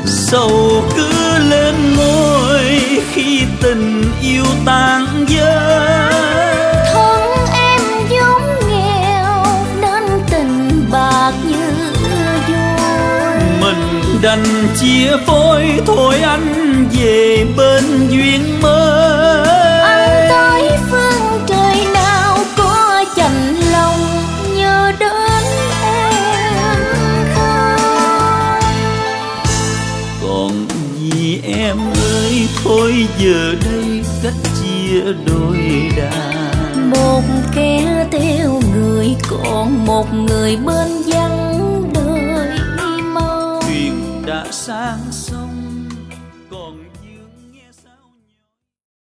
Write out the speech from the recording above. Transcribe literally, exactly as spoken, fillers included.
Sầu cứ lên ngôi khi tình yêu tan vỡ. Thân em vốn nghèo nên tình bạc như vôi. Mình đành chia phôi thôi anh về bên duyên mới. Anh tới phương trời nào có chạnh lòng nhớ đến em không. Còn vì em ơi thôi giờ đây cách chia đôi đà. Một kẻ theo người còn một người bên